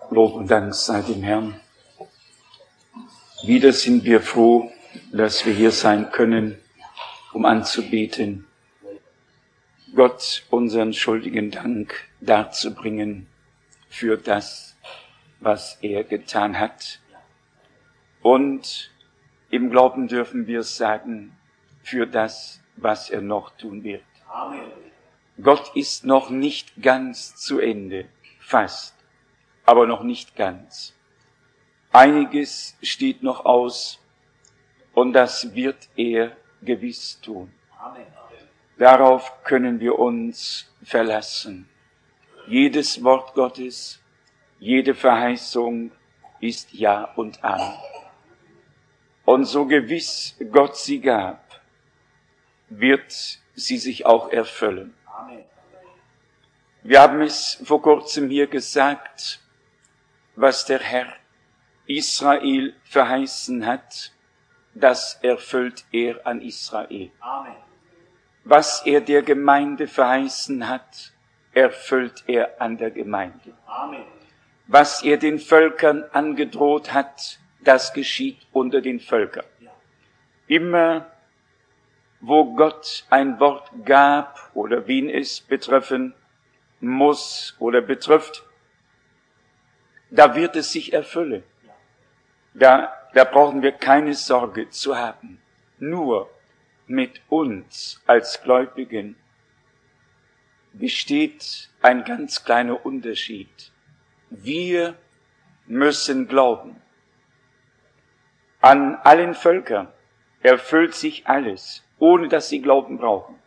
Lob und Dank sei dem Herrn. Wieder sind wir froh, dass wir hier sein können, um anzubeten, Gott unseren schuldigen Dank darzubringen für das, was er getan hat. Und im Glauben dürfen wir sagen, für das, was er noch tun wird. Amen. Gott ist noch nicht ganz zu Ende, fast, aber noch nicht ganz. Einiges steht noch aus und das wird er gewiss tun. Amen. Darauf können wir uns verlassen. Jedes Wort Gottes, jede Verheißung ist Ja und Amen. Und so gewiss Gott sie gab, wird sie sich auch erfüllen. Amen. Wir haben es vor kurzem hier gesagt, was der Herr Israel verheißen hat, das erfüllt er an Israel. Amen. Was er der Gemeinde verheißen hat, erfüllt er an der Gemeinde. Amen. Was er den Völkern angedroht hat, das geschieht unter den Völkern. Immer, wo Gott ein Wort gab oder wen es betreffen muss oder betrifft, da wird es sich erfüllen. Da brauchen wir keine Sorge zu haben. Nur mit uns als Gläubigen besteht ein ganz kleiner Unterschied. Wir müssen glauben. An allen Völkern erfüllt sich alles, ohne dass sie Glauben brauchen.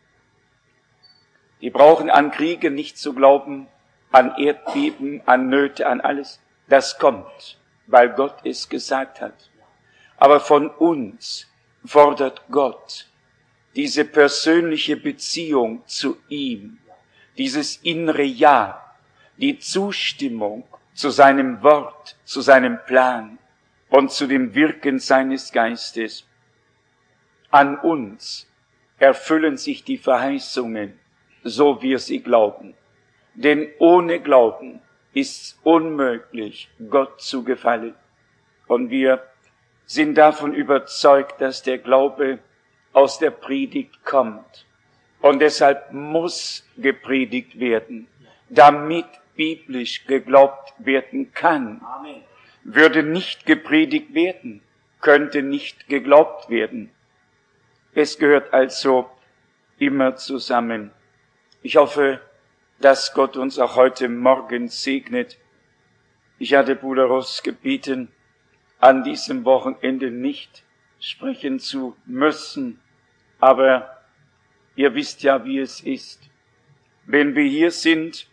Die brauchen an Kriege nicht zu glauben, an Erdbeben, an Nöte, an alles. Das kommt, weil Gott es gesagt hat. Aber von uns fordert Gott diese persönliche Beziehung zu ihm, dieses innere Ja, die Zustimmung zu seinem Wort, zu seinem Plan und zu dem Wirken seines Geistes. An uns erfüllen sich die Verheißungen, so wir sie glauben. Denn ohne Glauben ist es unmöglich, Gott zu gefallen. Und wir sind davon überzeugt, dass der Glaube aus der Predigt kommt. Und deshalb muss gepredigt werden, damit biblisch geglaubt werden kann. Amen. Würde nicht gepredigt werden, könnte nicht geglaubt werden. Es gehört also immer zusammen. Ich hoffe, dass Gott uns auch heute Morgen segnet. Ich hatte Bruder Ross gebeten, an diesem Wochenende nicht sprechen zu müssen, aber ihr wisst ja, wie es ist. Wenn wir hier sind,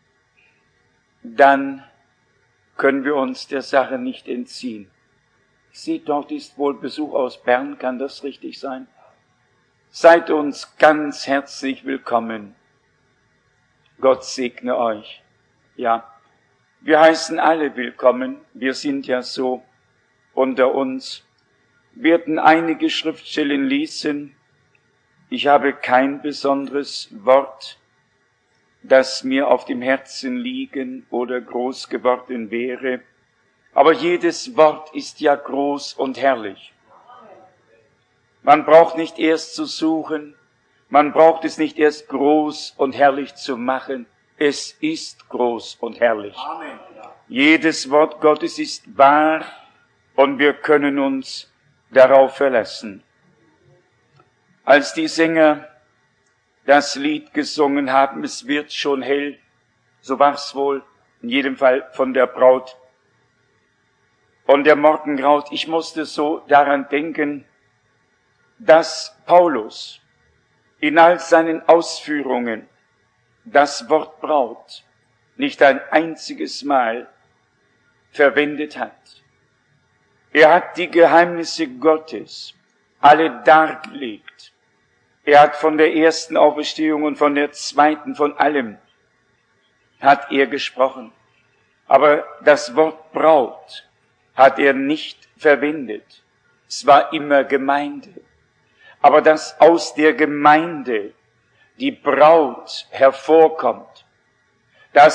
dann können wir uns der Sache nicht entziehen. Seht, dort ist wohl Besuch aus Bern, kann das richtig sein? Seid uns ganz herzlich willkommen. Gott segne euch. Ja, wir heißen alle willkommen. Wir sind ja so unter uns. Wir werden einige Schriftstellen lesen. Ich habe kein besonderes Wort, das mir auf dem Herzen liegen oder groß geworden wäre. Aber jedes Wort ist ja groß und herrlich. Man braucht nicht erst zu suchen, man braucht es nicht erst groß und herrlich zu machen. Es ist groß und herrlich. Amen. Jedes Wort Gottes ist wahr und wir können uns darauf verlassen. Als die Sänger das Lied gesungen haben, es wird schon hell, so war's wohl, in jedem Fall von der Braut. Und der Morgengraut, ich musste so daran denken, dass Paulus in all seinen Ausführungen das Wort Braut nicht ein einziges Mal verwendet hat. Er hat die Geheimnisse Gottes alle dargelegt. Er hat von der ersten Auferstehung und von der zweiten, von allem hat er gesprochen. Aber das Wort Braut hat er nicht verwendet. Es war immer Gemeinde. Aber dass aus der Gemeinde die Braut hervorkommt, dass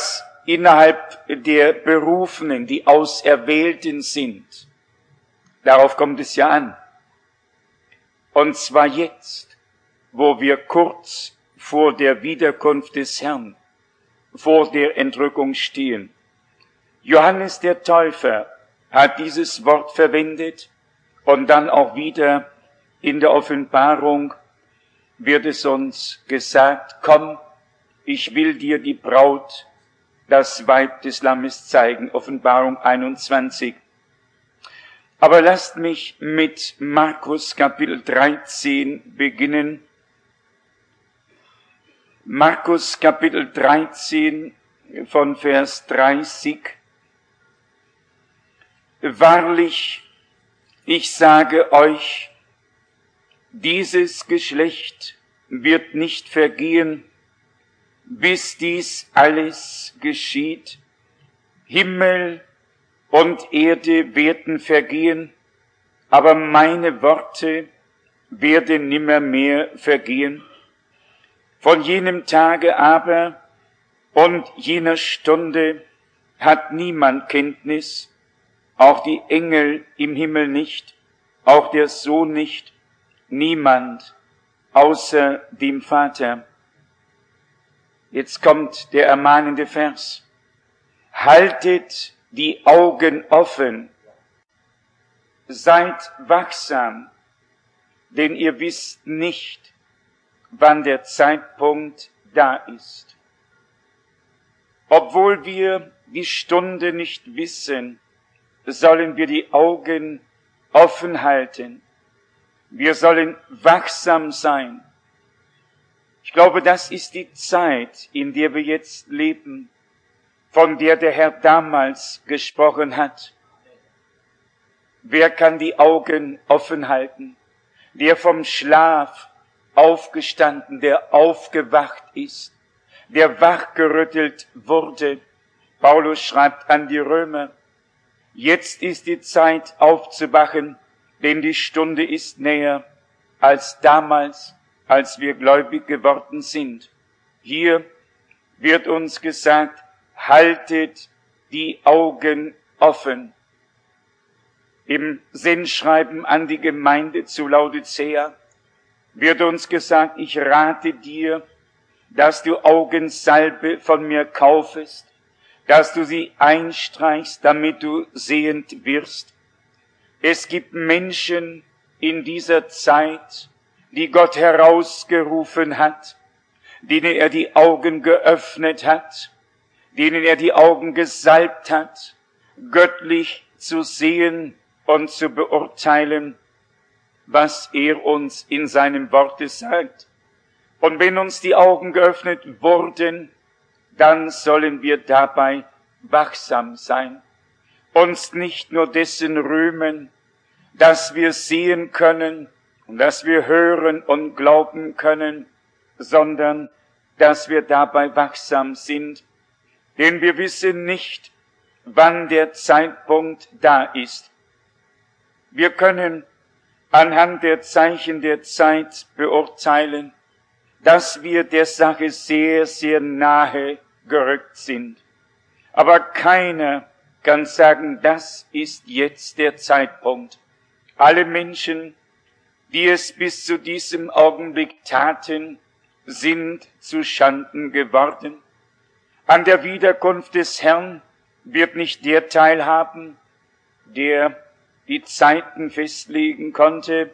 innerhalb der Berufenen, die Auserwählten sind. Darauf kommt es ja an. Und zwar jetzt, wo wir kurz vor der Wiederkunft des Herrn, vor der Entrückung stehen. Johannes der Täufer hat dieses Wort verwendet und dann auch wieder in der Offenbarung wird es uns gesagt, komm, ich will dir die Braut, das Weib des Lammes zeigen, Offenbarung 21. Aber lasst mich mit Markus Kapitel 13 beginnen. Markus Kapitel 13 von Vers 30. Wahrlich, ich sage euch, dieses Geschlecht wird nicht vergehen, bis dies alles geschieht. Himmel und Erde werden vergehen, aber meine Worte werden nimmermehr vergehen. Von jenem Tage aber und jener Stunde hat niemand Kenntnis, auch die Engel im Himmel nicht, auch der Sohn nicht, niemand außer dem Vater. Jetzt kommt der ermahnende Vers. Haltet die Augen offen, seid wachsam, denn ihr wisst nicht, wann der Zeitpunkt da ist. Obwohl wir die Stunde nicht wissen, sollen wir die Augen offen halten. Wir sollen wachsam sein. Ich glaube, das ist die Zeit, in der wir jetzt leben, von der der Herr damals gesprochen hat. Wer kann die Augen offen halten? Der vom Schlaf aufgestanden, der aufgewacht ist, der wachgerüttelt wurde. Paulus schreibt an die Römer, jetzt ist die Zeit aufzuwachen, denn die Stunde ist näher als damals, als wir gläubig geworden sind. Hier wird uns gesagt, haltet die Augen offen. Im Sendschreiben an die Gemeinde zu Laodicea wird uns gesagt, ich rate dir, dass du Augensalbe von mir kaufest, dass du sie einstreichst, damit du sehend wirst. Es gibt Menschen in dieser Zeit, die Gott herausgerufen hat, denen er die Augen geöffnet hat, denen er die Augen gesalbt hat, göttlich zu sehen und zu beurteilen, was er uns in seinem Worte sagt. Und wenn uns die Augen geöffnet wurden, dann sollen wir dabei wachsam sein, uns nicht nur dessen rühmen, dass wir sehen können und dass wir hören und glauben können, sondern dass wir dabei wachsam sind. Denn wir wissen nicht, wann der Zeitpunkt da ist. Wir können anhand der Zeichen der Zeit beurteilen, dass wir der Sache sehr, sehr nahe gerückt sind. Aber keiner kann sagen, das ist jetzt der Zeitpunkt. Alle Menschen, die es bis zu diesem Augenblick taten, sind zu Schanden geworden. An der Wiederkunft des Herrn wird nicht der teilhaben, der die Zeiten festlegen konnte,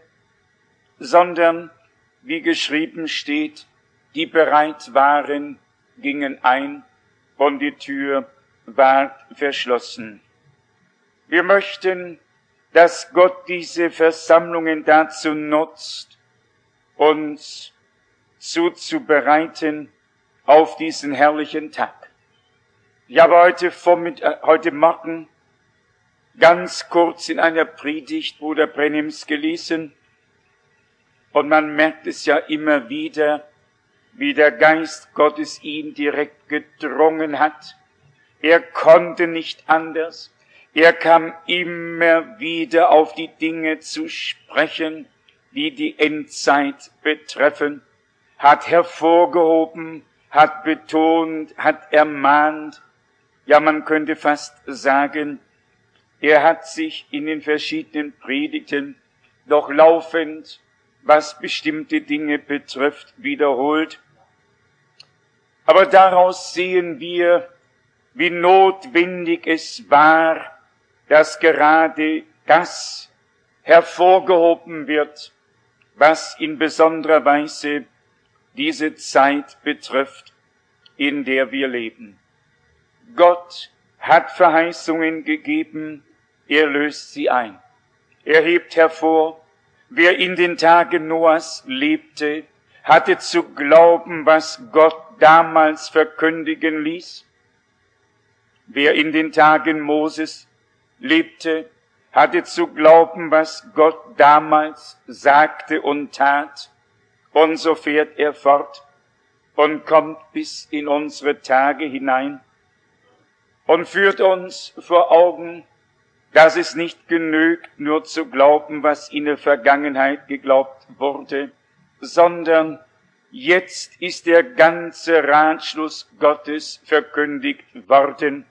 sondern, wie geschrieben steht, die bereit waren, gingen ein und die Tür ward verschlossen. Wir möchten, dass Gott diese Versammlungen dazu nutzt, uns zuzubereiten auf diesen herrlichen Tag. Ich habe heute Morgen ganz kurz in einer Predigt Bruder Brenhims gelesen, und man merkt es ja immer wieder, wie der Geist Gottes ihn direkt gedrungen hat. Er konnte nicht anders. Er kam immer wieder auf die Dinge zu sprechen, die die Endzeit betreffen, hat hervorgehoben, hat betont, hat ermahnt, Ja, man könnte fast sagen, er hat sich in den verschiedenen Predigten doch laufend, was bestimmte Dinge betrifft, wiederholt. Aber daraus sehen wir, wie notwendig es war, dass gerade das hervorgehoben wird, was in besonderer Weise diese Zeit betrifft, in der wir leben. Gott hat Verheißungen gegeben, er löst sie ein. Er hebt hervor, wer in den Tagen Noahs lebte, hatte zu glauben, was Gott damals verkündigen ließ. Wer in den Tagen Moses lebte, hatte zu glauben, was Gott damals sagte und tat. Und so fährt er fort und kommt bis in unsere Tage hinein und führt uns vor Augen, dass es nicht genügt, nur zu glauben, was in der Vergangenheit geglaubt wurde, sondern jetzt ist der ganze Ratschluss Gottes verkündigt worden.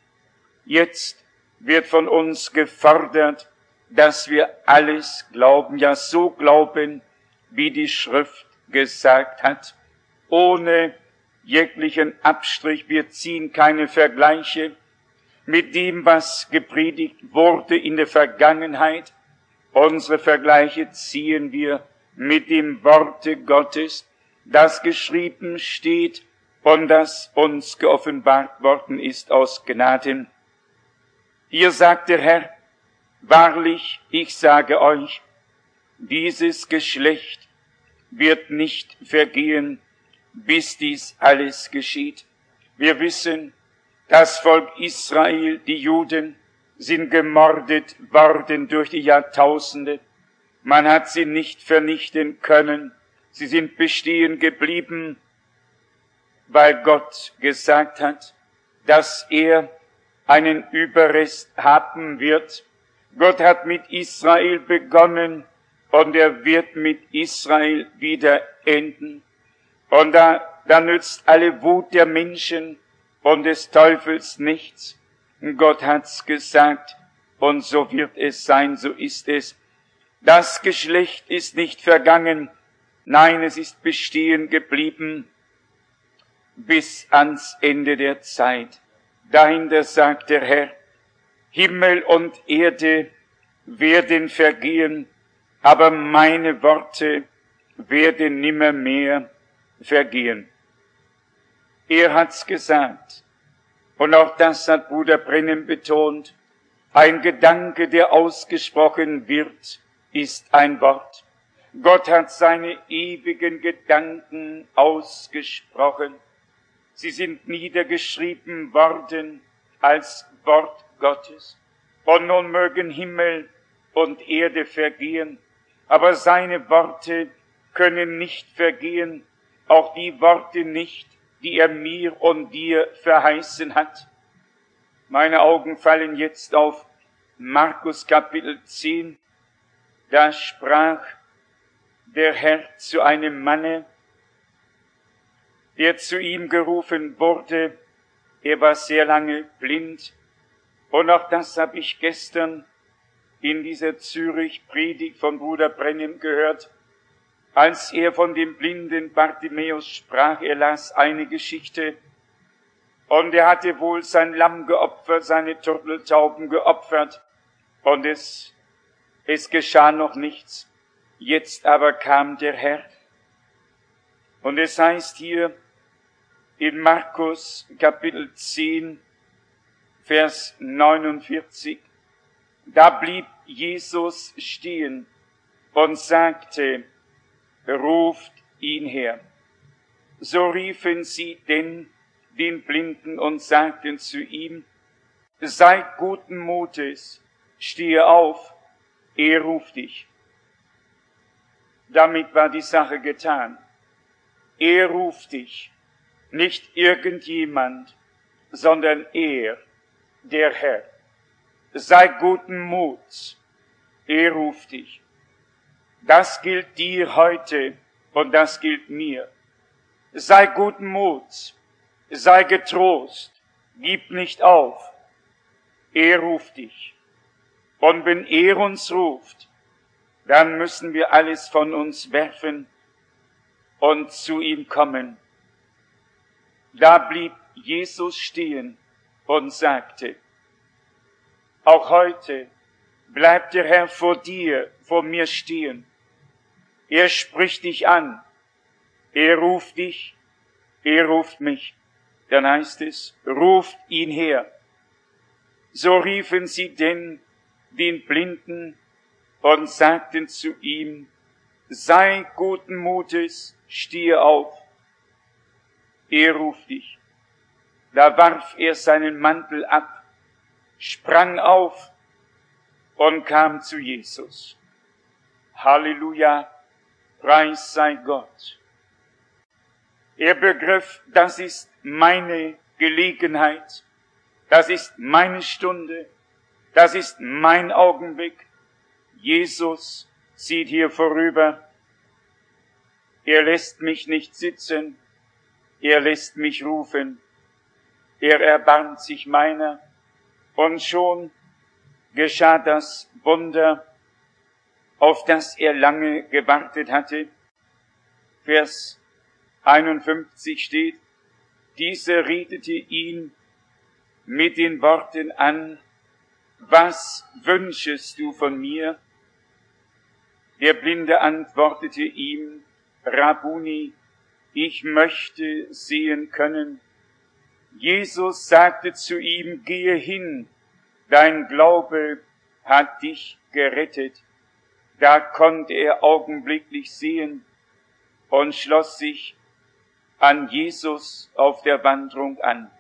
Jetzt wird von uns gefordert, dass wir alles glauben, ja so glauben, wie die Schrift gesagt hat, ohne jeglichen Abstrich. Wir ziehen keine Vergleiche mit dem, was gepredigt wurde in der Vergangenheit. Unsere Vergleiche ziehen wir mit dem Worte Gottes, das geschrieben steht und das uns geoffenbart worden ist aus Gnaden. Hier sagt der Herr, wahrlich, ich sage euch, dieses Geschlecht wird nicht vergehen, bis dies alles geschieht. Wir wissen, das Volk Israel, die Juden, sind gemordet worden durch die Jahrtausende. Man hat sie nicht vernichten können. Sie sind bestehen geblieben, weil Gott gesagt hat, dass er einen Überrest haben wird. Gott hat mit Israel begonnen und er wird mit Israel wieder enden. Und da nützt alle Wut der Menschen und des Teufels nichts. Gott hat's gesagt und so wird es sein, so ist es. Das Geschlecht ist nicht vergangen, nein, es ist bestehen geblieben bis ans Ende der Zeit. Dahinter sagt der Herr, Himmel und Erde werden vergehen, aber meine Worte werden nimmermehr vergehen. Er hat's gesagt. Und auch das hat Bruder Brennan betont. Ein Gedanke, der ausgesprochen wird, ist ein Wort. Gott hat seine ewigen Gedanken ausgesprochen. Sie sind niedergeschrieben worden als Wort Gottes. Und nun mögen Himmel und Erde vergehen, aber seine Worte können nicht vergehen, auch die Worte nicht, die er mir und dir verheißen hat. Meine Augen fallen jetzt auf Markus Kapitel 10. Da sprach der Herr zu einem Manne, der zu ihm gerufen wurde. Er war sehr lange blind. Und auch das habe ich gestern in dieser Zürich-Predigt von Bruder Brennan gehört. Als er von dem blinden Bartimäus sprach, er las eine Geschichte. Und er hatte wohl sein Lamm geopfert, seine Turteltauben geopfert. Und es geschah noch nichts. Jetzt aber kam der Herr. Und es heißt hier in Markus Kapitel 10, Vers 49, da blieb Jesus stehen und sagte, ruft ihn her. So riefen sie denn den Blinden und sagten zu ihm, sei guten Mutes, stehe auf, er ruft dich. Damit war die Sache getan. Er ruft dich, nicht irgendjemand, sondern er, der Herr. Sei guten Muts, er ruft dich. Das gilt dir heute und das gilt mir. Sei guten Muts, sei getrost, Gib nicht auf. Er ruft dich. Und wenn er uns ruft, dann müssen wir alles von uns werfen und zu ihm kommen. Da blieb Jesus stehen und sagte, auch heute bleibt der Herr vor dir, vor mir stehen. Er spricht dich an. Er ruft dich, er ruft mich. Dann heißt es, ruft ihn her. So riefen sie den Blinden und sagten zu ihm, sei guten Mutes, stehe auf. Er ruft dich. Da warf er seinen Mantel ab, sprang auf und kam zu Jesus. Halleluja, Preis sei Gott. Er begriff, das ist meine Gelegenheit, das ist meine Stunde, das ist mein Augenblick. Jesus zieht hier vorüber. Er lässt mich nicht sitzen, er lässt mich rufen. Er erbarmt sich meiner. Und schon geschah das Wunder, auf das er lange gewartet hatte. Vers 51 steht, dieser redete ihn mit den Worten an, was wünschest du von mir? Der Blinde antwortete ihm, Rabbuni, ich möchte sehen können. Jesus sagte zu ihm, gehe hin, dein Glaube hat dich gerettet. Da konnte er augenblicklich sehen und schloss sich an Jesus auf der Wanderung an.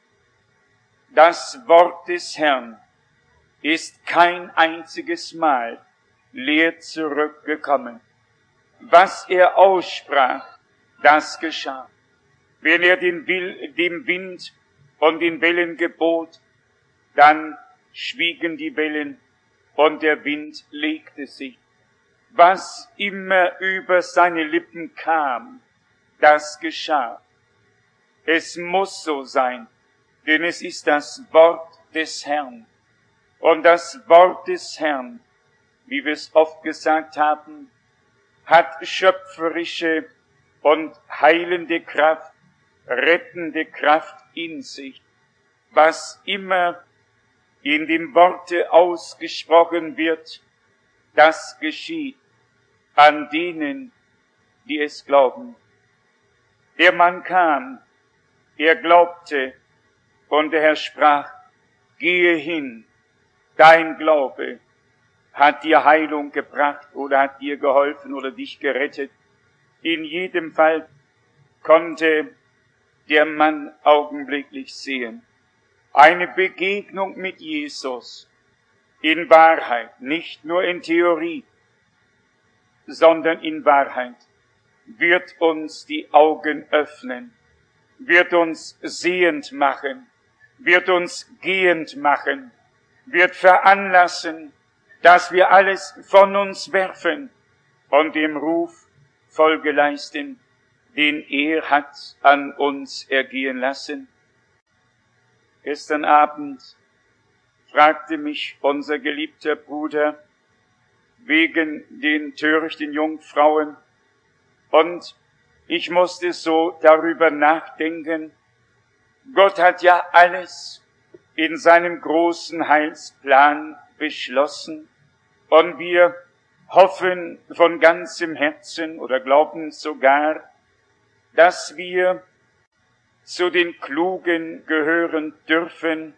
Das Wort des Herrn ist kein einziges Mal leer zurückgekommen. Was er aussprach, das geschah. Wenn er dem Wind und den Wellen gebot, dann schwiegen die Wellen und der Wind legte sich. Was immer über seine Lippen kam, das geschah. Es muss so sein, denn es ist das Wort des Herrn. Und das Wort des Herrn, wie wir es oft gesagt haben, hat schöpferische und heilende Kraft, rettende Kraft in sich. Was immer in dem Worte ausgesprochen wird, das geschieht an denen, die es glauben. Der Mann kam, er glaubte, und der Herr sprach, gehe hin, dein Glaube hat dir Heilung gebracht oder hat dir geholfen oder dich gerettet. In jedem Fall konnte der Mann augenblicklich sehen. Eine Begegnung mit Jesus in Wahrheit, nicht nur in Theorie, sondern in Wahrheit, wird uns die Augen öffnen, wird uns sehend machen, wird uns gehend machen, wird veranlassen, dass wir alles von uns werfen und dem Ruf Folge leisten, den er hat an uns ergehen lassen. Gestern Abend fragte mich unser geliebter Bruder wegen den törichten Jungfrauen, und ich musste so darüber nachdenken. Gott hat ja alles in seinem großen Heilsplan beschlossen, und wir hoffen von ganzem Herzen oder glauben sogar, dass wir zu den Klugen gehören dürfen.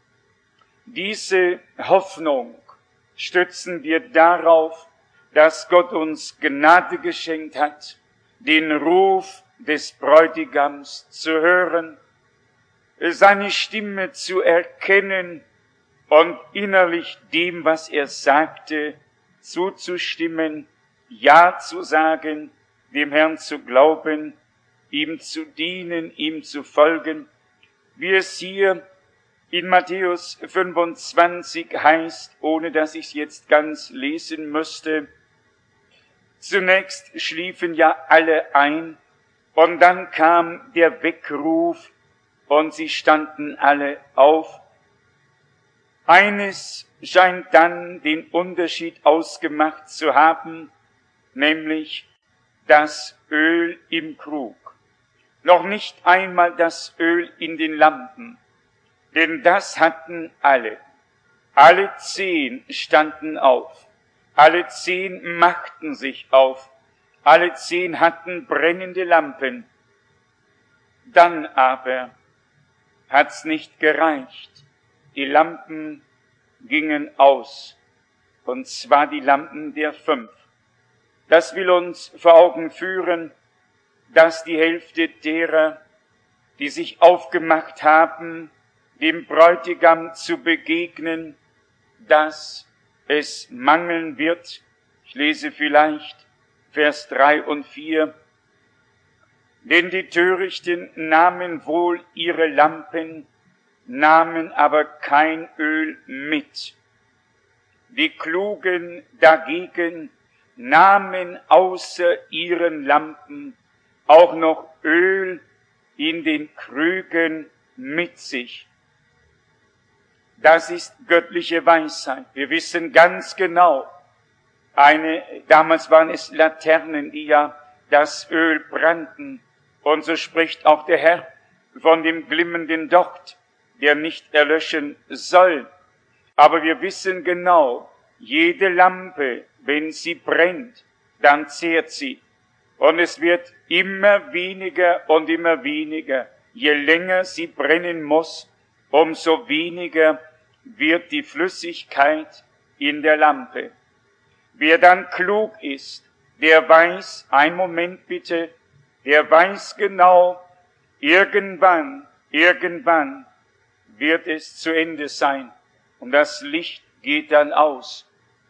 Diese Hoffnung stützen wir darauf, dass Gott uns Gnade geschenkt hat, den Ruf des Bräutigams zu hören, seine Stimme zu erkennen und innerlich dem, was er sagte, zuzustimmen, Ja zu sagen, dem Herrn zu glauben, ihm zu dienen, ihm zu folgen, wie es hier in Matthäus 25 heißt, ohne dass ich es jetzt ganz lesen müsste. Zunächst schliefen ja alle ein, und dann kam der Weckruf, und sie standen alle auf. Eines scheint dann den Unterschied ausgemacht zu haben, nämlich das Öl im Krug. Noch nicht einmal das Öl in den Lampen, denn das hatten alle. Alle 10 standen auf, alle 10 machten sich auf, alle 10 hatten brennende Lampen. Dann aber hat's nicht gereicht. Die Lampen gingen aus, und zwar die Lampen der 5. Das will uns vor Augen führen, dass die Hälfte derer, die sich aufgemacht haben, dem Bräutigam zu begegnen, dass es mangeln wird. Ich lese vielleicht Vers 3 und 4. Denn die Törichten nahmen wohl ihre Lampen, nahmen aber kein Öl mit. Die Klugen dagegen nahmen außer ihren Lampen auch noch Öl in den Krügen mit sich. Das ist göttliche Weisheit. Wir wissen ganz genau, damals waren es Laternen, die ja das Öl brannten. Und so spricht auch der Herr von dem glimmenden Docht, der nicht erlöschen soll. Aber wir wissen genau, jede Lampe, wenn sie brennt, dann zehrt sie. Und es wird immer weniger und immer weniger. Je länger sie brennen muss, umso weniger wird die Flüssigkeit in der Lampe. Wer dann klug ist, der weiß, einen Moment bitte, der weiß genau, irgendwann wird es zu Ende sein. Und das Licht geht dann aus.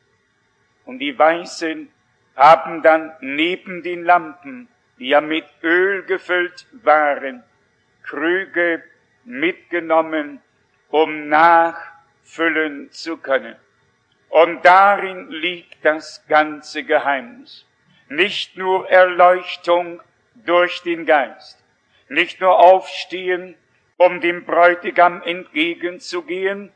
Und die Weisen haben dann neben den Lampen, die ja mit Öl gefüllt waren, Krüge mitgenommen, um nachfüllen zu können. Und darin liegt das ganze Geheimnis. Nicht nur Erleuchtung durch den Geist, nicht nur aufstehen, um dem Bräutigam entgegenzugehen,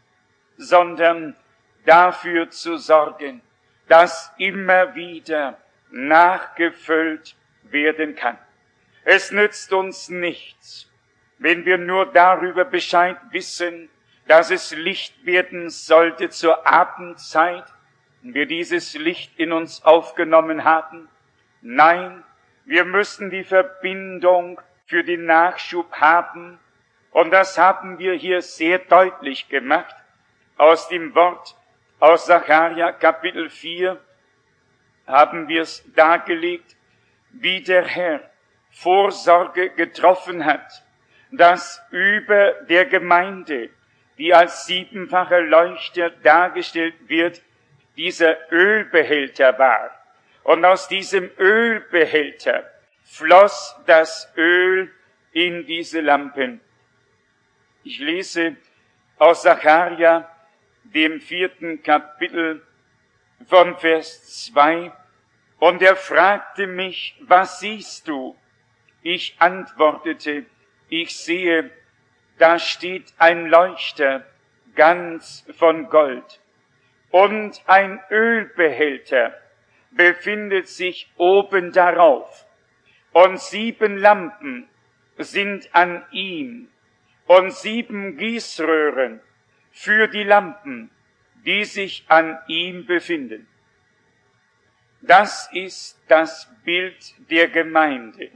sondern dafür zu sorgen, dass immer wieder nachgefüllt werden kann. Es nützt uns nichts, wenn wir nur darüber Bescheid wissen, dass es Licht werden sollte zur Abendzeit, und wir dieses Licht in uns aufgenommen haben. Nein, wir müssen die Verbindung für den Nachschub haben, und das haben wir hier sehr deutlich gemacht, aus dem Wort aus Sacharja Kapitel 4 haben wir es dargelegt, wie der Herr Vorsorge getroffen hat, dass über der Gemeinde, die als 7-facher Leuchter dargestellt wird, dieser Ölbehälter war. Und aus diesem Ölbehälter floss das Öl in diese Lampen. Ich lese aus Sacharja, dem 4. Kapitel von Vers 2. Und er fragte mich, was siehst du? Ich antwortete, ich sehe, da steht ein Leuchter, ganz von Gold. Und ein Ölbehälter befindet sich oben darauf. Und 7 Lampen sind an ihm. Und 7 Gießröhren für die Lampen, die sich an ihm befinden. Das ist das Bild der Gemeinde.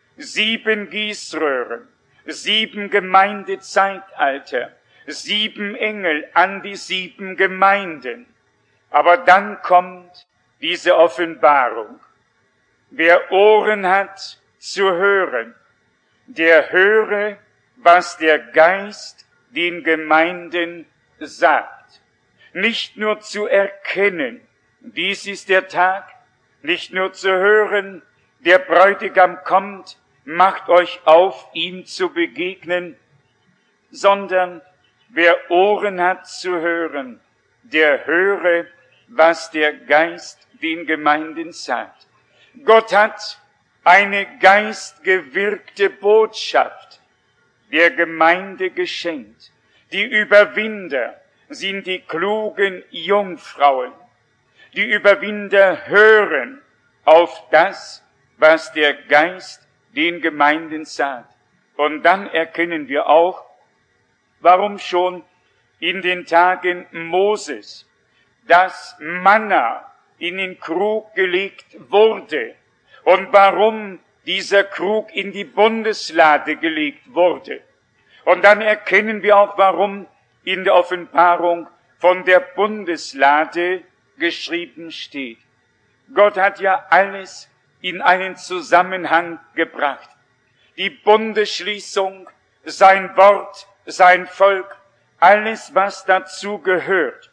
7 Gießröhren, 7 Gemeindezeitalter, 7 Engel an die 7 Gemeinden. Aber dann kommt diese Offenbarung. Wer Ohren hat zu hören, der höre, was der Geist den Gemeinden sagt. Nicht nur zu erkennen, dies ist der Tag, nicht nur zu hören, der Bräutigam kommt, macht euch auf, ihm zu begegnen, sondern wer Ohren hat zu hören, der höre, was der Geist den Gemeinden sagt. Gott hat eine geistgewirkte Botschaft der Gemeinde geschenkt. Die Überwinder sind die klugen Jungfrauen. Die Überwinder hören auf das, was der Geist den Gemeinden sagt. Und dann erkennen wir auch, warum schon in den Tagen Moses das Manna in den Krug gelegt wurde und warum dieser Krug in die Bundeslade gelegt wurde. Und dann erkennen wir auch, warum in der Offenbarung von der Bundeslade geschrieben steht. Gott hat ja alles in einen Zusammenhang gebracht. Die Bundesschließung, sein Wort, sein Volk, alles, was dazu gehört,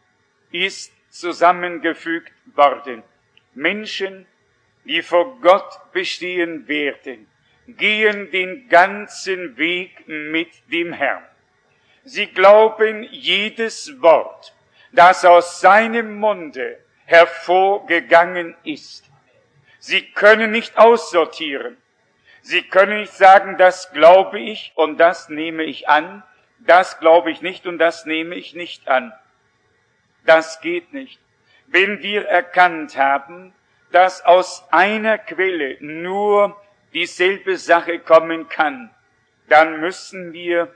ist zusammengefügt worden. Menschen, die vor Gott bestehen werden, gehen den ganzen Weg mit dem Herrn. Sie glauben jedes Wort, das aus seinem Munde hervorgegangen ist. Sie können nicht aussortieren. Sie können nicht sagen, das glaube ich und das nehme ich an, das glaube ich nicht und das nehme ich nicht an. Das geht nicht. Wenn wir erkannt haben, dass aus einer Quelle nur dieselbe Sache kommen kann, dann müssen wir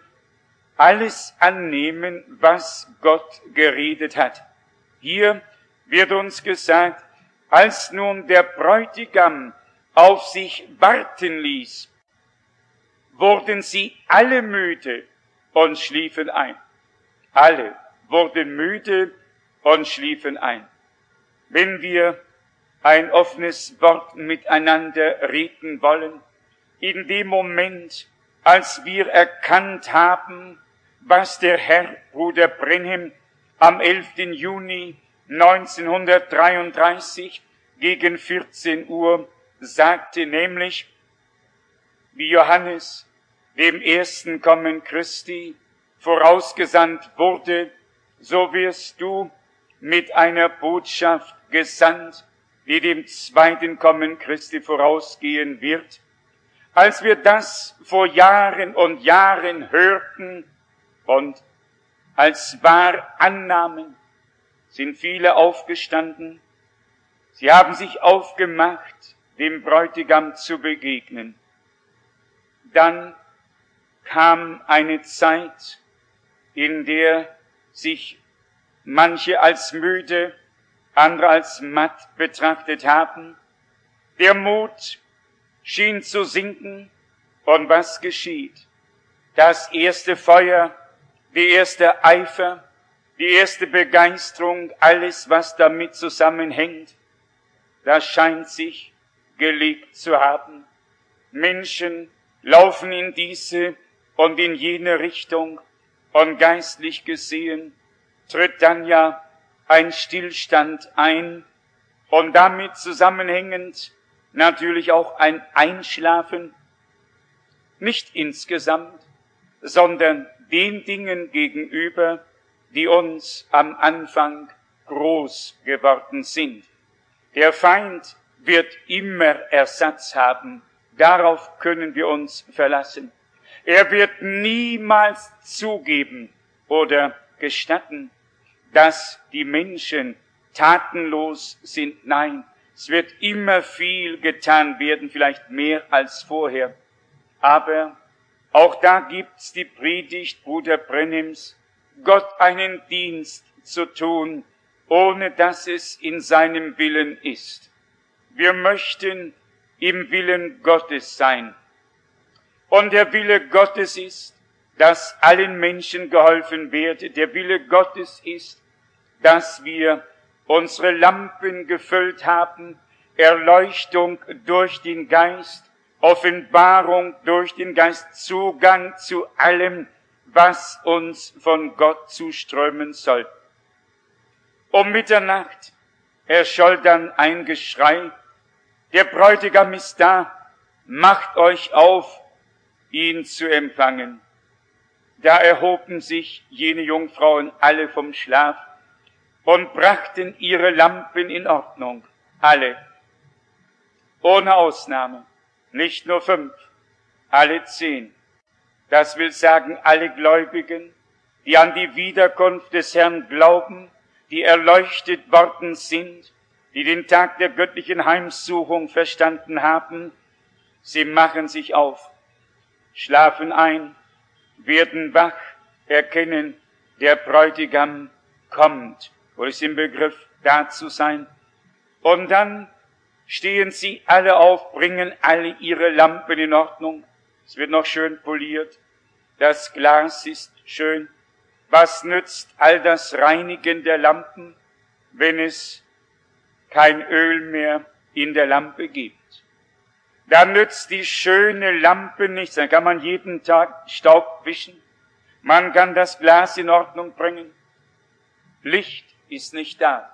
alles annehmen, was Gott geredet hat. Hier wird uns gesagt, als nun der Bräutigam auf sich warten ließ, wurden sie alle müde und schliefen ein. Alle wurden müde und schliefen ein. Wenn wir ein offenes Wort miteinander reden wollen, in dem Moment, als wir erkannt haben, was der Herr, Bruder Branham, am 11. Juni 1933 gegen 14 Uhr sagte, nämlich, wie Johannes dem ersten Kommen Christi vorausgesandt wurde, so wirst du mit einer Botschaft gesandt, die dem zweiten Kommen Christi vorausgehen wird. Als wir das vor Jahren und Jahren hörten und als wahr annahmen, sind viele aufgestanden. Sie haben sich aufgemacht, dem Bräutigam zu begegnen. Dann kam eine Zeit, in der sich manche als müde, andere als matt betrachtet haben. Der Mut schien zu sinken. Und was geschieht? Das erste Feuer, der erste Eifer, die erste Begeisterung, alles, was damit zusammenhängt, das scheint sich gelegt zu haben. Menschen laufen in diese und in jene Richtung und geistlich gesehen tritt dann ja ein Stillstand ein und damit zusammenhängend natürlich auch ein Einschlafen, nicht insgesamt, sondern den Dingen gegenüber, die uns am Anfang groß geworden sind. Der Feind wird immer Ersatz haben, darauf können wir uns verlassen. Er wird niemals zugeben oder gestatten, dass die Menschen tatenlos sind. Nein, es wird immer viel getan werden, vielleicht mehr als vorher. Aber auch da gibt's die Predigt Bruder Branhams, Gott einen Dienst zu tun, ohne dass es in seinem Willen ist. Wir möchten im Willen Gottes sein. Und der Wille Gottes ist, dass allen Menschen geholfen werde. Der Wille Gottes ist, dass wir unsere Lampen gefüllt haben, Erleuchtung durch den Geist, Offenbarung durch den Geist, Zugang zu allem, was uns von Gott zuströmen soll. Um Mitternacht erscholl dann ein Geschrei, der Bräutigam ist da, macht euch auf, ihn zu empfangen. Da erhoben sich jene Jungfrauen alle vom Schlaf und brachten ihre Lampen in Ordnung, alle, ohne Ausnahme, nicht nur 5, alle 10. Das will sagen, alle Gläubigen, die an die Wiederkunft des Herrn glauben, die erleuchtet worden sind, die den Tag der göttlichen Heimsuchung verstanden haben, sie machen sich auf, schlafen ein, werden wach, erkennen, der Bräutigam kommt, oder ist im Begriff, da zu sein. Und dann stehen sie alle auf, bringen alle ihre Lampen in Ordnung. Es wird noch schön poliert. Das Glas ist schön. Was nützt all das Reinigen der Lampen, wenn es kein Öl mehr in der Lampe gibt? Dann nützt die schöne Lampe nichts. Dann kann man jeden Tag Staub wischen. Man kann das Glas in Ordnung bringen. Licht ist nicht da.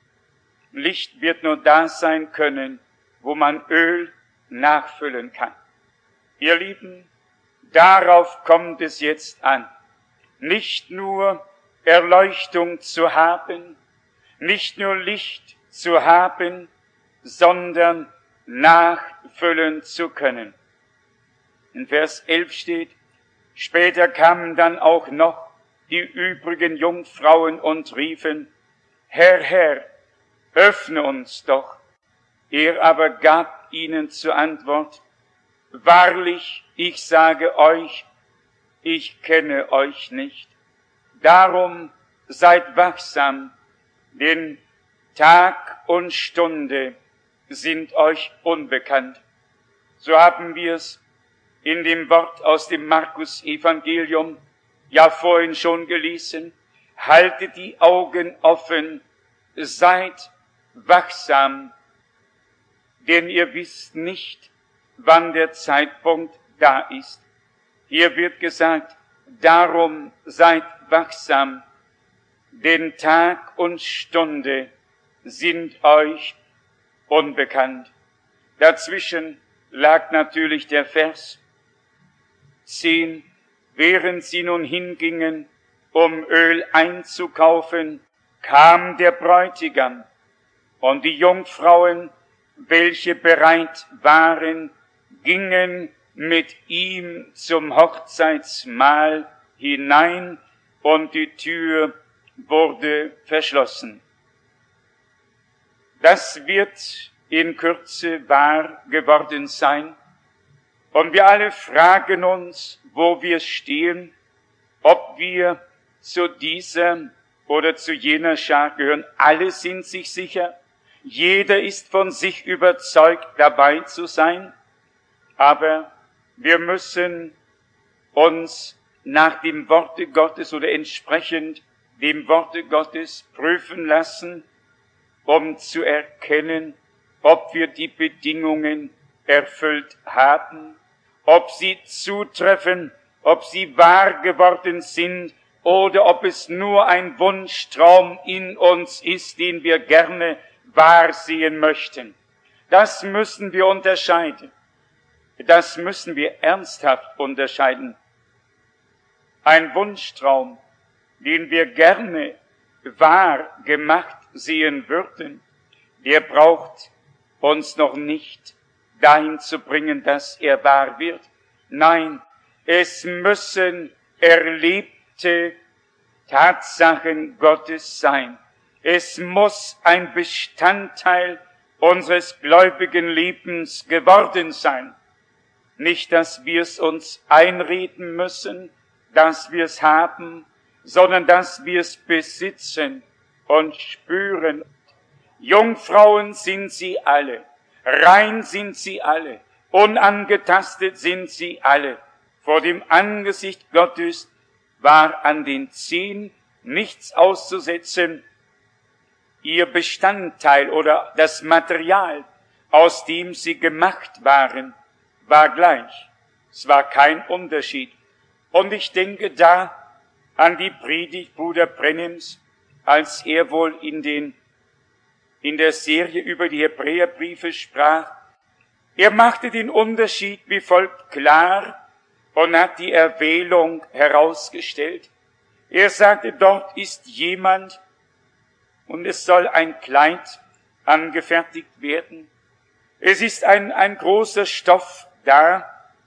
Licht wird nur da sein können, wo man Öl nachfüllen kann. Ihr Lieben, darauf kommt es jetzt an. Nicht nur Erleuchtung zu haben, nicht nur Licht zu haben, sondern nachfüllen zu können. In Vers 11 steht, später kamen dann auch noch die übrigen Jungfrauen und riefen, Herr, Herr, öffne uns doch. Er aber gab ihnen zur Antwort, wahrlich, ich sage euch, ich kenne euch nicht. Darum seid wachsam, denn Tag und Stunde sind euch unbekannt. So haben wir es in dem Wort aus dem Markus-Evangelium ja vorhin schon gelesen. Haltet die Augen offen, seid wachsam, denn ihr wisst nicht, wann der Zeitpunkt da ist. Hier wird gesagt, darum seid wachsam, denn Tag und Stunde sind euch unbekannt. Dazwischen lag natürlich der Vers 10, während sie nun hingingen, um Öl einzukaufen, kam der Bräutigam, und die Jungfrauen, welche bereit waren, gingen mit ihm zum Hochzeitsmahl hinein, und die Tür wurde verschlossen. Das wird in Kürze wahr geworden sein, und wir alle fragen uns, wo wir stehen, ob wir zu dieser oder zu jener Schar gehören. Alle sind sich sicher, jeder ist von sich überzeugt, dabei zu sein, aber wir müssen uns nach dem Worte Gottes oder entsprechend dem Worte Gottes prüfen lassen, um zu erkennen, ob wir die Bedingungen erfüllt haben, ob sie zutreffen, ob sie wahr geworden sind oder ob es nur ein Wunschtraum in uns ist, den wir gerne wahr sehen möchten. Das müssen wir unterscheiden. Das müssen wir ernsthaft unterscheiden. Ein Wunschtraum, den wir gerne wahr gemacht sehen würden, der braucht uns noch nicht dahin zu bringen, dass er wahr wird. Nein, es müssen erlebte Tatsachen Gottes sein. Es muss ein Bestandteil unseres gläubigen Lebens geworden sein. Nicht, dass wir es uns einreden müssen, dass wir es haben, sondern dass wir es besitzen und spüren. Jungfrauen sind sie alle, rein sind sie alle, unangetastet sind sie alle. Vor dem Angesicht Gottes war an den 10 nichts auszusetzen. Ihr Bestandteil oder das Material, aus dem sie gemacht waren, war gleich. Es war kein Unterschied. Und ich denke da an die Predigt Bruder Brennims, als er wohl in der Serie über die Hebräerbriefe sprach. Er machte den Unterschied wie folgt klar und hat die Erwählung herausgestellt. Er sagte, dort ist jemand und es soll ein Kleid angefertigt werden. Es ist ein großer Stoff da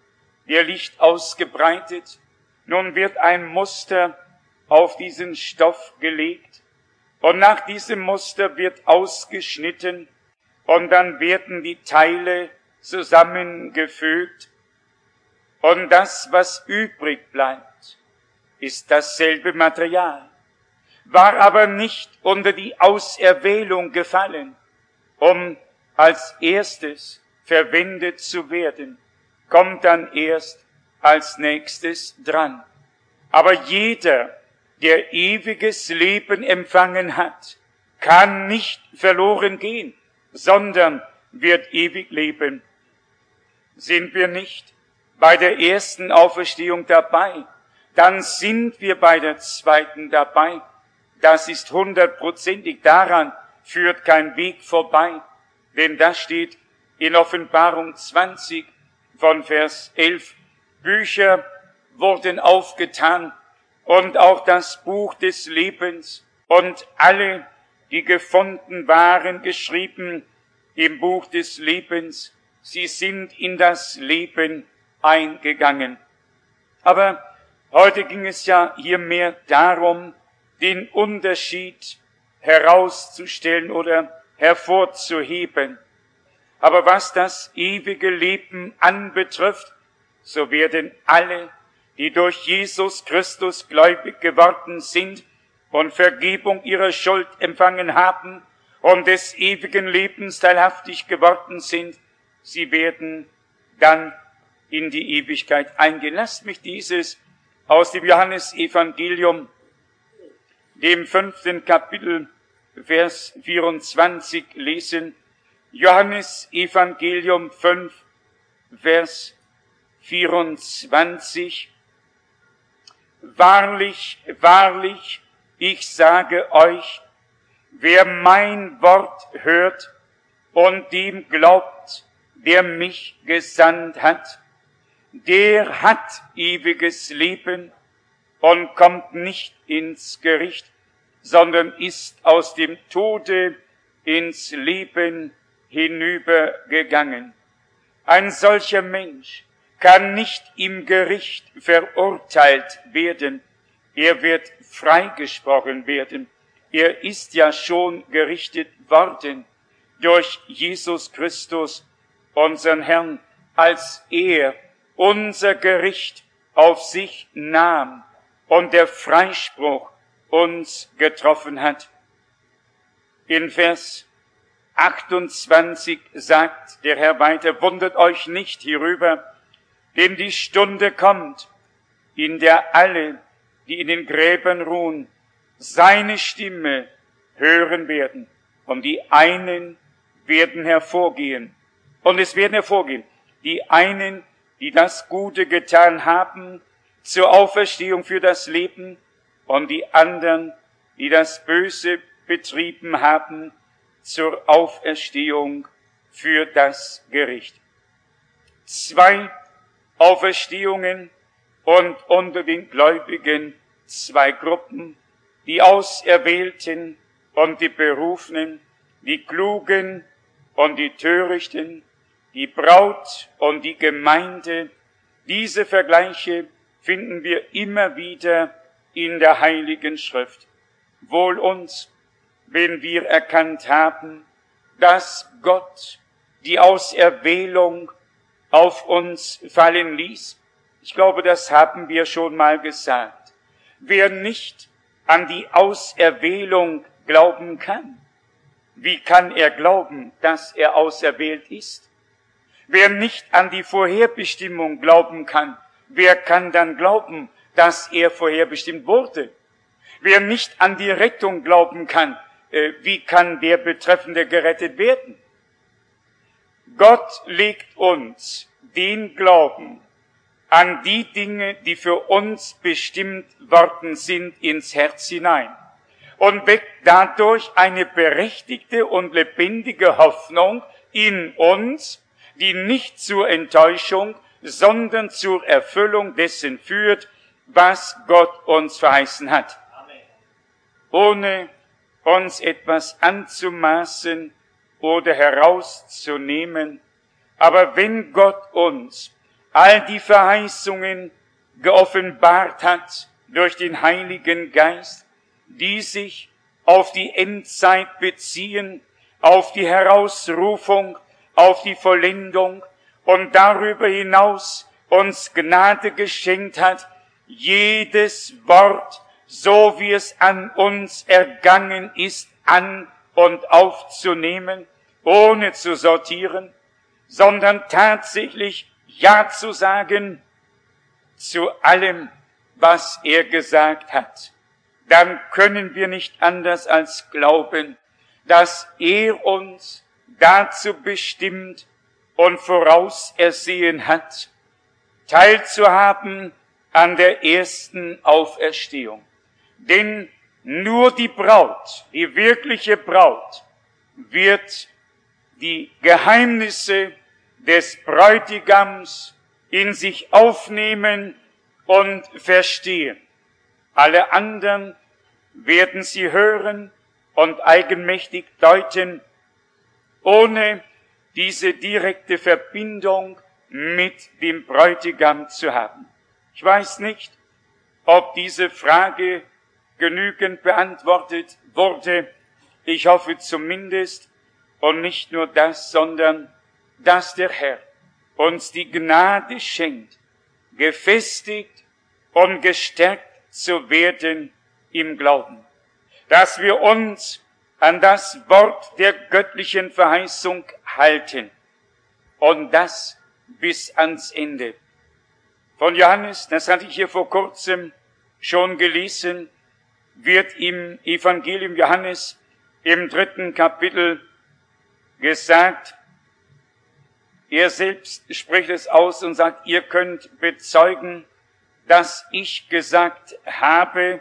der liegt ausgebreitet. Nun wird ein Muster auf diesen Stoff gelegt und nach diesem Muster wird ausgeschnitten und dann werden die Teile zusammengefügt und das, was übrig bleibt, ist dasselbe Material, war aber nicht unter die Auserwählung gefallen, um als erstes verwendet zu werden, kommt dann erst als nächstes dran. Aber jeder, der ewiges Leben empfangen hat, kann nicht verloren gehen, sondern wird ewig leben. Sind wir nicht bei der ersten Auferstehung dabei, dann sind wir bei der zweiten dabei. Das ist 100%ig, daran führt kein Weg vorbei, denn das steht in Offenbarung 20 von Vers 11. Bücher wurden aufgetan und auch das Buch des Lebens und alle, die gefunden waren, geschrieben im Buch des Lebens. Sie sind in das Leben eingegangen. Aber heute ging es ja hier mehr darum, den Unterschied herauszustellen oder hervorzuheben. Aber was das ewige Leben anbetrifft, so werden alle, die durch Jesus Christus gläubig geworden sind und Vergebung ihrer Schuld empfangen haben und des ewigen Lebens teilhaftig geworden sind, sie werden dann in die Ewigkeit eingehen. Lasst mich dieses aus dem Johannesevangelium, dem 5. Kapitel, Vers 24 lesen. Johannesevangelium 5, Vers 24. Wahrlich, wahrlich, ich sage euch, wer mein Wort hört und dem glaubt, der mich gesandt hat, der hat ewiges Leben und kommt nicht ins Gericht, sondern ist aus dem Tode ins Leben hinübergegangen. Ein solcher Mensch kann nicht im Gericht verurteilt werden. Er wird freigesprochen werden. Er ist ja schon gerichtet worden durch Jesus Christus, unseren Herrn, als er unser Gericht auf sich nahm und der Freispruch uns getroffen hat. In Vers 28 sagt der Herr weiter, wundert euch nicht hierüber, denn die Stunde kommt, in der alle, die in den Gräbern ruhen, seine Stimme hören werden. Und die einen werden hervorgehen. Und es werden hervorgehen, die einen, die das Gute getan haben, zur Auferstehung für das Leben, und die anderen, die das Böse betrieben haben, zur Auferstehung für das Gericht. 2 Auferstehungen und unter den Gläubigen 2 Gruppen, die Auserwählten und die Berufenen, die Klugen und die Törichten, die Braut und die Gemeinde. Diese Vergleiche finden wir immer wieder in der Heiligen Schrift. Wohl uns, wenn wir erkannt haben, dass Gott die Auserwählung auf uns fallen ließ. Ich glaube, das haben wir schon mal gesagt. Wer nicht an die Auserwählung glauben kann, wie kann er glauben, dass er auserwählt ist? Wer nicht an die Vorherbestimmung glauben kann, wer kann dann glauben, dass er vorherbestimmt wurde? Wer nicht an die Rettung glauben kann, wie kann der Betreffende gerettet werden? Gott legt uns den Glauben an die Dinge, die für uns bestimmt worden sind, ins Herz hinein und weckt dadurch eine berechtigte und lebendige Hoffnung in uns, die nicht zur Enttäuschung, sondern zur Erfüllung dessen führt, was Gott uns verheißen hat. Amen. Ohne uns etwas anzumaßen oder herauszunehmen, aber wenn Gott uns all die Verheißungen geoffenbart hat durch den Heiligen Geist, die sich auf die Endzeit beziehen, auf die Herausrufung, auf die Vollendung und darüber hinaus uns Gnade geschenkt hat, jedes Wort, so wie es an uns ergangen ist, an und aufzunehmen, ohne zu sortieren, sondern tatsächlich Ja zu sagen zu allem, was er gesagt hat. Dann können wir nicht anders als glauben, dass er uns dazu bestimmt und vorausersehen hat, teilzuhaben an der ersten Auferstehung. Denn nur die Braut, die wirkliche Braut, wird die Geheimnisse des Bräutigams in sich aufnehmen und verstehen. Alle anderen werden sie hören und eigenmächtig deuten, ohne diese direkte Verbindung mit dem Bräutigam zu haben. Ich weiß nicht, ob diese Frage genügend beantwortet wurde. Ich hoffe zumindest, und nicht nur das, sondern dass der Herr uns die Gnade schenkt, gefestigt und gestärkt zu werden im Glauben, dass wir uns an das Wort der göttlichen Verheißung halten und das bis ans Ende. Von Johannes, das hatte ich hier vor kurzem schon gelesen, wird im Evangelium Johannes im 3. Kapitel gesagt, er selbst spricht es aus und sagt, ihr könnt bezeugen, dass ich gesagt habe,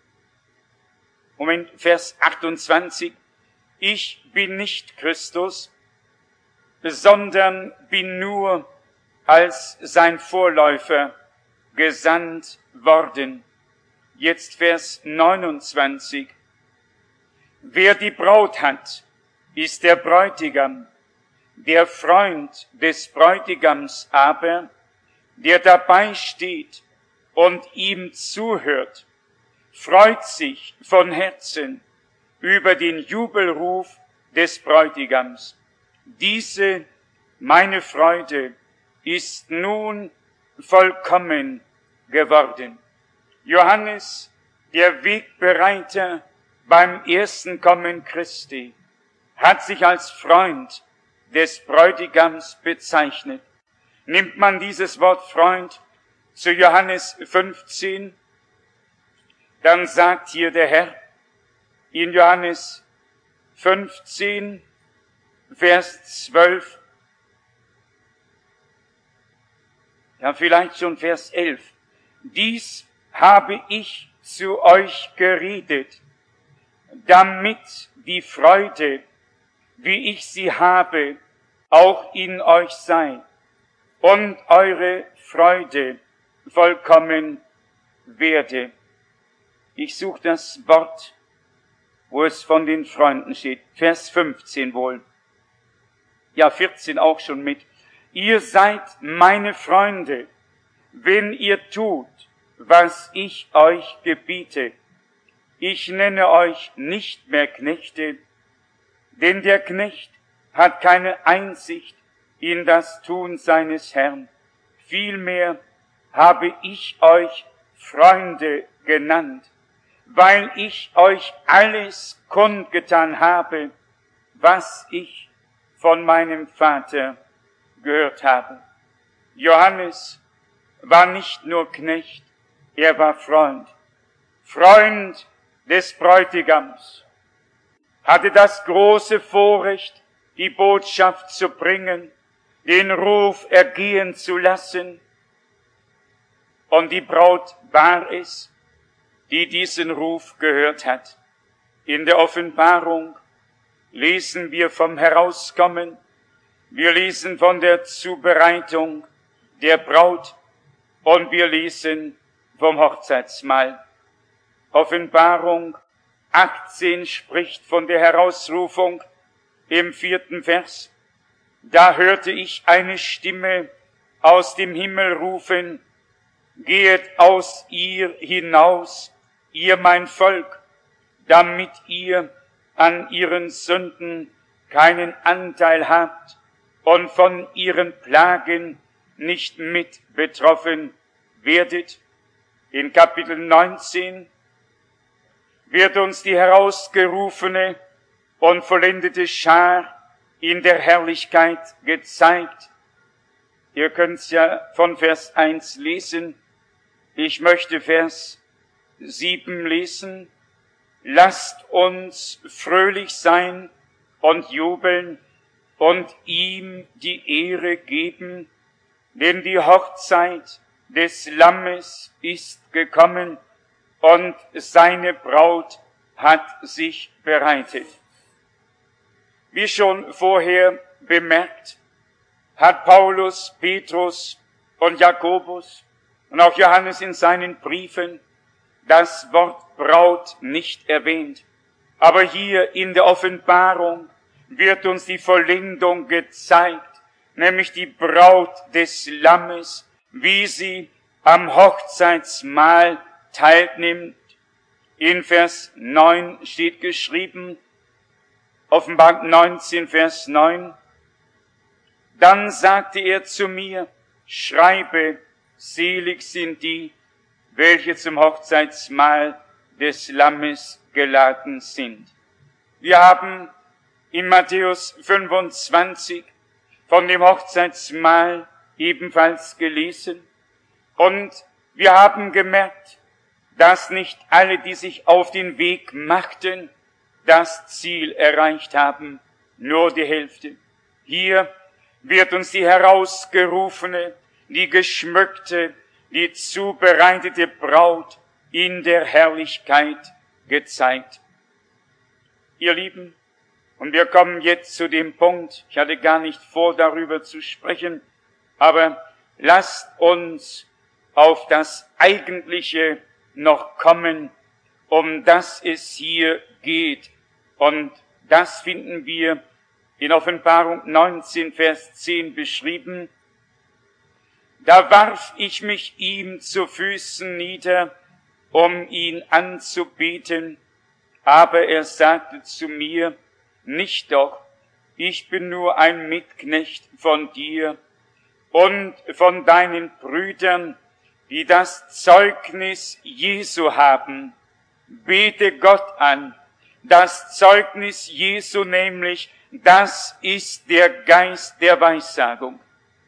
Vers 28, ich bin nicht Christus, sondern bin nur als sein Vorläufer gesandt worden. Jetzt Vers 29. Wer die Braut hat, ist der Bräutigam. Der Freund des Bräutigams aber, der dabei steht und ihm zuhört, freut sich von Herzen über den Jubelruf des Bräutigams. Diese, meine Freude, ist nun vollkommen geworden. Johannes, der Wegbereiter beim ersten Kommen Christi, hat sich als Freund des Bräutigams bezeichnet. Nimmt man dieses Wort Freund zu Johannes 15, dann sagt hier der Herr in Johannes 15, Vers 12, ja vielleicht schon Vers 11, dies habe ich zu euch geredet, damit die Freude, wie ich sie habe, auch in euch sei und eure Freude vollkommen werde. Ich suche das Wort, wo es von den Freunden steht. Vers 15 wohl. Ja, 14 auch schon mit. Ihr seid meine Freunde, wenn ihr tut, was ich euch gebiete. Ich nenne euch nicht mehr Knechte, denn der Knecht hat keine Einsicht in das Tun seines Herrn. Vielmehr habe ich euch Freunde genannt, weil ich euch alles kundgetan habe, was ich von meinem Vater gehört habe. Johannes war nicht nur Knecht, er war Freund. Freund des Bräutigams, hatte das große Vorrecht, die Botschaft zu bringen, den Ruf ergehen zu lassen. Und die Braut war es, die diesen Ruf gehört hat. In der Offenbarung lesen wir vom Herauskommen, wir lesen von der Zubereitung der Braut und wir lesen vom Hochzeitsmahl. Offenbarung 18 spricht von der Herausrufung im 4. Vers. Da hörte ich eine Stimme aus dem Himmel rufen, gehet aus ihr hinaus, ihr mein Volk, damit ihr an ihren Sünden keinen Anteil habt und von ihren Plagen nicht mit betroffen werdet. In Kapitel 19 wird uns die herausgerufene und vollendete Schar in der Herrlichkeit gezeigt. Ihr könnt's ja von Vers 1 lesen. Ich möchte Vers 7 lesen. Lasst uns fröhlich sein und jubeln und ihm die Ehre geben, denn die Hochzeit des Lammes ist gekommen und seine Braut hat sich bereitet. Wie schon vorher bemerkt, hat Paulus, Petrus und Jakobus und auch Johannes in seinen Briefen das Wort Braut nicht erwähnt. Aber hier in der Offenbarung wird uns die Vollendung gezeigt, nämlich die Braut des Lammes, wie sie am Hochzeitsmahl teilnimmt. In Vers 9 steht geschrieben, Offenbarung 19, Vers 9, dann sagte er zu mir, schreibe, selig sind die, welche zum Hochzeitsmahl des Lammes geladen sind. Wir haben in Matthäus 25 von dem Hochzeitsmahl ebenfalls gelesen und wir haben gemerkt, dass nicht alle, die sich auf den Weg machten, das Ziel erreicht haben, nur die Hälfte. Hier wird uns die herausgerufene, die geschmückte, die zubereitete Braut in der Herrlichkeit gezeigt. Ihr Lieben, und wir kommen jetzt zu dem Punkt, ich hatte gar nicht vor, darüber zu sprechen, aber lasst uns auf das Eigentliche noch kommen, um das es hier geht. Und das finden wir in Offenbarung 19, Vers 10 beschrieben. Da warf ich mich ihm zu Füßen nieder, um ihn anzubeten, aber er sagte zu mir, nicht doch, ich bin nur ein Mitknecht von dir und von deinen Brüdern, die das Zeugnis Jesu haben. Bete Gott an. Das Zeugnis Jesu nämlich, das ist der Geist der Weissagung.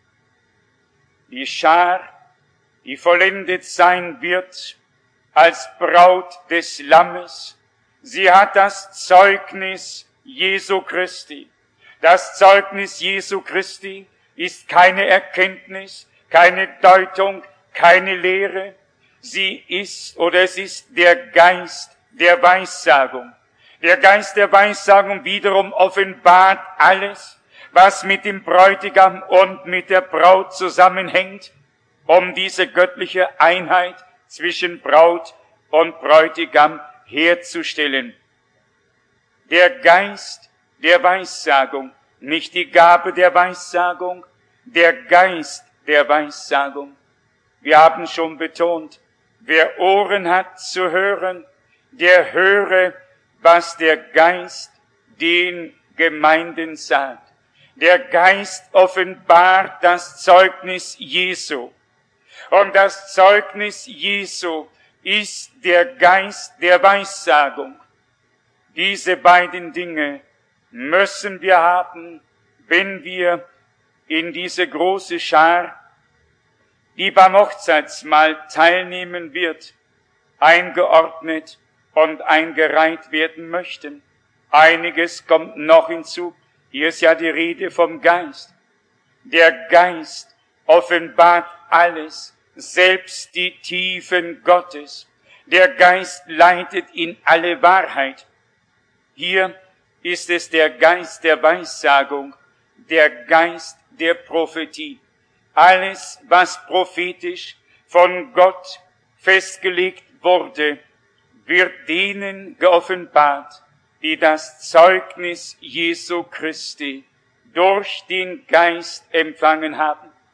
Die Schar, die vollendet sein wird als Braut des Lammes, sie hat das Zeugnis Jesu Christi. Das Zeugnis Jesu Christi ist keine Erkenntnis, keine Deutung, keine Lehre. Sie ist oder es ist der Geist der Weissagung. Der Geist der Weissagung wiederum offenbart alles, was mit dem Bräutigam und mit der Braut zusammenhängt, um diese göttliche Einheit zwischen Braut und Bräutigam herzustellen. Der Geist der Weissagung, nicht die Gabe der Weissagung, der Geist der Weissagung. Wir haben schon betont, wer Ohren hat zu hören, der höre, was der Geist den Gemeinden sagt. Der Geist offenbart das Zeugnis Jesu. Und das Zeugnis Jesu ist der Geist der Weissagung. Diese beiden Dinge müssen wir haben, wenn wir in diese große Schar, die beim Hochzeitsmahl teilnehmen wird, eingeordnet und eingereiht werden möchten. Einiges kommt noch hinzu. Hier ist ja die Rede vom Geist. Der Geist offenbart alles, selbst die Tiefen Gottes. Der Geist leitet in alle Wahrheit. Hier ist es der Geist der Weissagung, der Geist der Prophetie. Alles, was prophetisch von Gott festgelegt wurde, wird denen geoffenbart, die das Zeugnis Jesu Christi durch den Geist empfangen haben.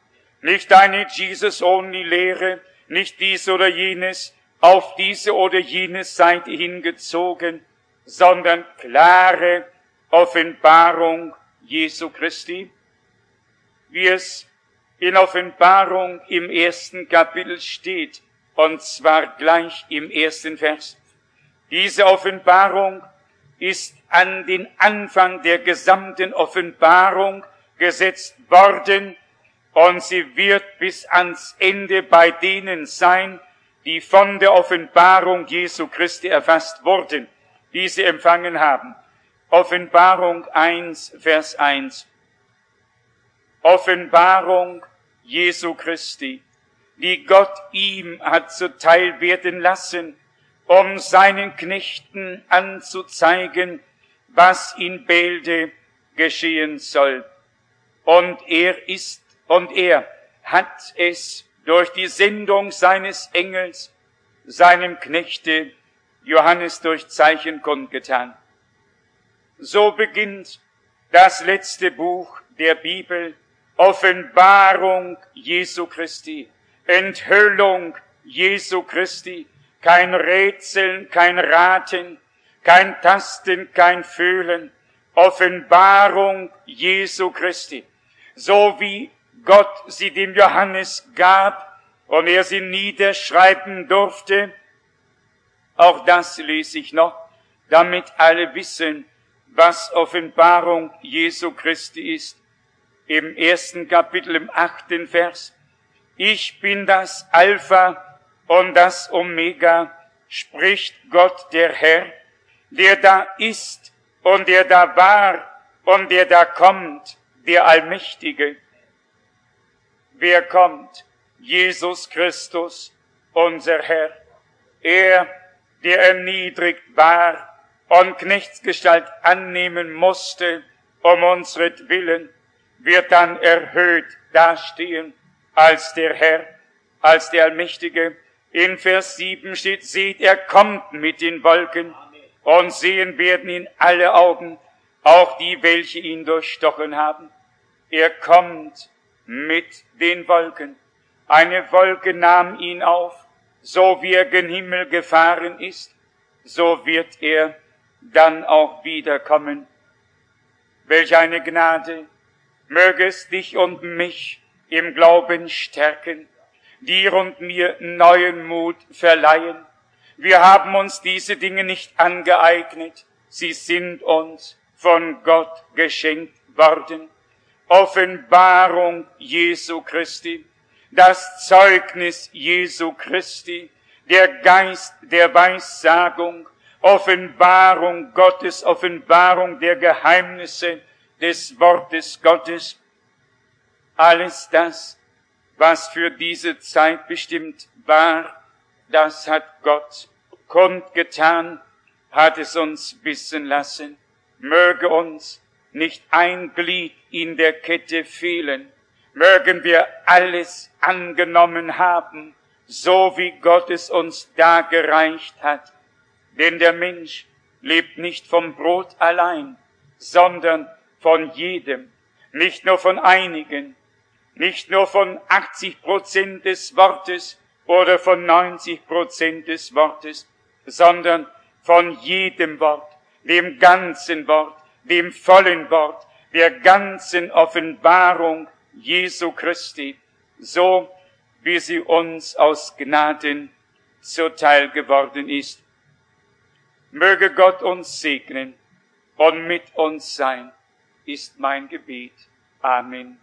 nicht eine Jesus-Only-Lehre, nicht dies oder jenes, auf diese oder jene Seite hingezogen, sondern klare Offenbarung Jesu Christi, wie es in Offenbarung im 1. Kapitel steht, und zwar gleich im 1. Vers. Diese Offenbarung ist an den Anfang der gesamten Offenbarung gesetzt worden, und sie wird bis ans Ende bei denen sein, die von der Offenbarung Jesu Christi erfasst wurden, die sie empfangen haben. Offenbarung 1, Vers 1. Offenbarung Jesu Christi, die Gott ihm hat zuteil werden lassen, um seinen Knechten anzuzeigen, was in Bälde geschehen soll. Und er hat es durch die Sendung seines Engels, seinem Knechte Johannes durch Zeichen kundgetan. So beginnt das letzte Buch der Bibel, Offenbarung Jesu Christi, Enthüllung Jesu Christi, kein Rätseln, kein Raten, kein Tasten, kein Fühlen, Offenbarung Jesu Christi, so wie Gott sie dem Johannes gab und er sie niederschreiben durfte. Auch das lese ich noch, damit alle wissen, was Offenbarung Jesu Christi ist. Im 1. Kapitel, im 8. Vers. Ich bin das Alpha und das Omega, spricht Gott der Herr, der da ist und der da war und der da kommt, der Allmächtige. Wer kommt? Jesus Christus, unser Herr. Er, der erniedrigt war und Knechtsgestalt annehmen musste, um unsretwillen, wird dann erhöht dastehen als der Herr, als der Allmächtige. In Vers 7 steht, seht, er kommt mit den Wolken, und sehen werden ihn alle Augen, auch die, welche ihn durchstochen haben. Er kommt mit den Wolken. Eine Wolke nahm ihn auf, so wie er gen Himmel gefahren ist, so wird er dann auch wiederkommen. Welch eine Gnade! Möge es dich und mich im Glauben stärken, dir und mir neuen Mut verleihen. Wir haben uns diese Dinge nicht angeeignet, sie sind uns von Gott geschenkt worden. Offenbarung Jesu Christi, das Zeugnis Jesu Christi, der Geist der Weissagung, Offenbarung Gottes, Offenbarung der Geheimnisse des Wortes Gottes. Alles das, was für diese Zeit bestimmt war, das hat Gott kundgetan, hat es uns wissen lassen. Möge uns nicht ein Glied in der Kette fehlen. Mögen wir alles angenommen haben, so wie Gott es uns dargereicht hat. Denn der Mensch lebt nicht vom Brot allein, sondern von jedem, nicht nur von einigen, nicht nur von 80% des Wortes oder von 90% des Wortes, sondern von jedem Wort, dem ganzen Wort, dem vollen Wort, der ganzen Offenbarung Jesu Christi, so wie sie uns aus Gnaden zuteil geworden ist. Möge Gott uns segnen und mit uns sein, ist mein Gebet. Amen.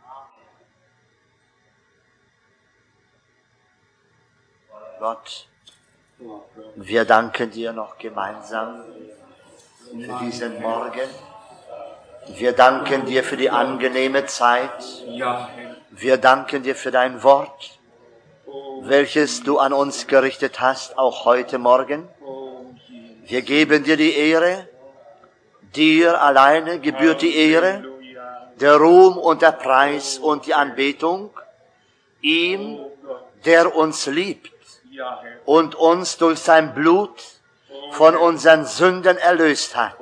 Gott, wir danken dir noch gemeinsam für diesen Morgen. Wir danken dir für die angenehme Zeit. Wir danken dir für dein Wort, welches du an uns gerichtet hast, auch heute Morgen. Wir geben dir die Ehre. Dir alleine gebührt die Ehre, der Ruhm und der Preis und die Anbetung. Ihm, der uns liebt und uns durch sein Blut von unseren Sünden erlöst hat.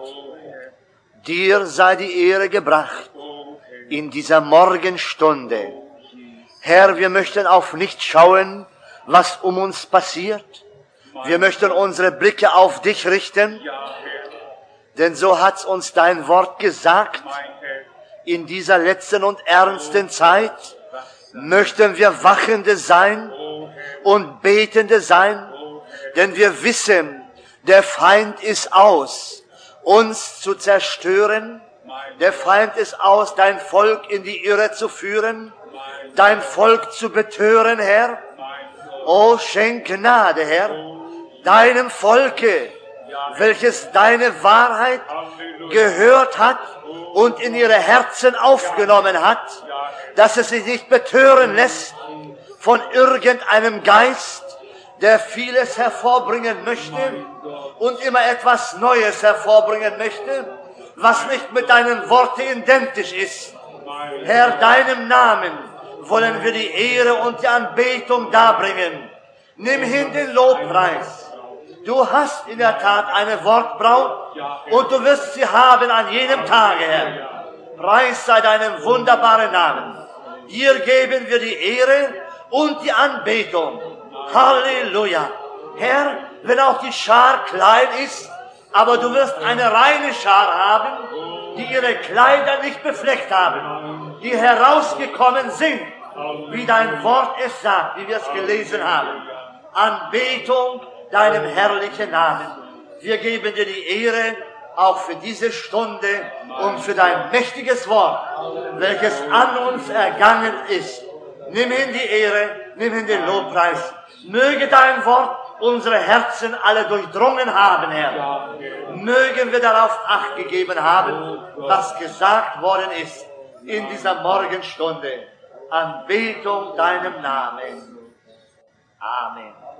Dir sei die Ehre gebracht in dieser Morgenstunde. Herr, wir möchten auf nichts schauen, was um uns passiert. Wir möchten unsere Blicke auf dich richten, denn so hat's uns dein Wort gesagt. In dieser letzten und ernsten Zeit möchten wir Wachende sein und Betende sein, denn wir wissen, der Feind ist aus, uns zu zerstören. Der Feind ist aus, dein Volk in die Irre zu führen, dein Volk zu betören, Herr. O, schenk Gnade, Herr, deinem Volke, welches deine Wahrheit gehört hat und in ihre Herzen aufgenommen hat, dass es sich nicht betören lässt von irgendeinem Geist, der vieles hervorbringen möchte und immer etwas Neues hervorbringen möchte, was nicht mit deinen Worten identisch ist. Herr, deinem Namen wollen wir die Ehre und die Anbetung darbringen. Nimm hin den Lobpreis. Du hast in der Tat eine Wortbraut und du wirst sie haben an jedem Tage, Herr. Preis sei deinem wunderbaren Namen. Dir geben wir die Ehre und die Anbetung. Halleluja. Herr, wenn auch die Schar klein ist, aber du wirst eine reine Schar haben, die ihre Kleider nicht befleckt haben, die herausgekommen sind, wie dein Wort es sagt, wie wir es gelesen haben. Anbetung deinem herrlichen Namen. Wir geben dir die Ehre auch für diese Stunde und für dein mächtiges Wort, welches an uns ergangen ist. Nimm hin die Ehre, nimm hin den Lobpreis. Möge dein Wort unsere Herzen alle durchdrungen haben, Herr. Mögen wir darauf Acht gegeben haben, was gesagt worden ist in dieser Morgenstunde. Anbetung deinem Namen. Amen.